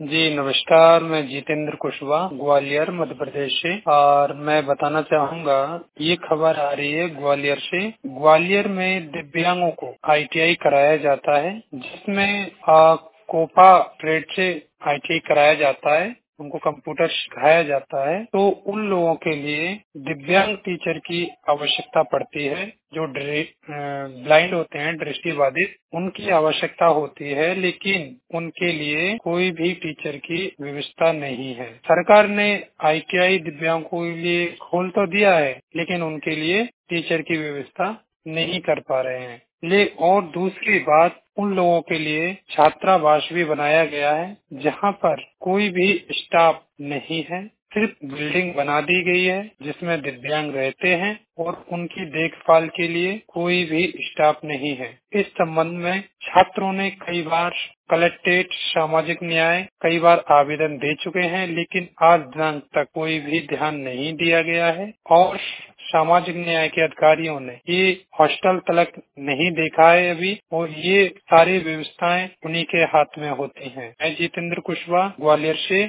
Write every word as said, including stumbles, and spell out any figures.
जी नमस्कार, मैं जितेंद्र कुशवाहा ग्वालियर मध्य प्रदेश से और मैं बताना चाहूँगा ये खबर आ रही है ग्वालियर से। ग्वालियर में दिव्यांगों को आई टी आई कराया जाता है, जिसमें आ, कोपा ट्रेड से आई टी आई कराया जाता है। उनको कंप्यूटर सिखाया जाता है। तो उन लोगों के लिए दिव्यांग टीचर की आवश्यकता पड़ती है, जो ब्लाइंड होते हैं, दृष्टिबाधित, उनकी आवश्यकता होती है, लेकिन उनके लिए कोई भी टीचर की व्यवस्था नहीं है। सरकार ने आई टी आई दिव्यांगों के लिए खोल तो दिया है, लेकिन उनके लिए टीचर की व्यवस्था नहीं कर पा रहे हैं। ले और दूसरी बात, उन लोगों के लिए छात्रावास भी बनाया गया है, जहां पर कोई भी स्टाफ नहीं है। सिर्फ बिल्डिंग बना दी गई है जिसमें दिव्यांग रहते हैं और उनकी देखभाल के लिए कोई भी स्टाफ नहीं है। इस संबंध में छात्रों ने कई बार कलेक्ट्रेट सामाजिक न्याय कई बार आवेदन दे चुके हैं, लेकिन आज दिनांक तक कोई भी ध्यान नहीं दिया गया है और सामाजिक न्याय के अधिकारियों ने ये हॉस्टल तलक नहीं देखा है अभी, और ये सारी व्यवस्थाएं उन्हीं के हाथ में होती हैं। मैं जितेंद्र कुशवाहा ग्वालियर से।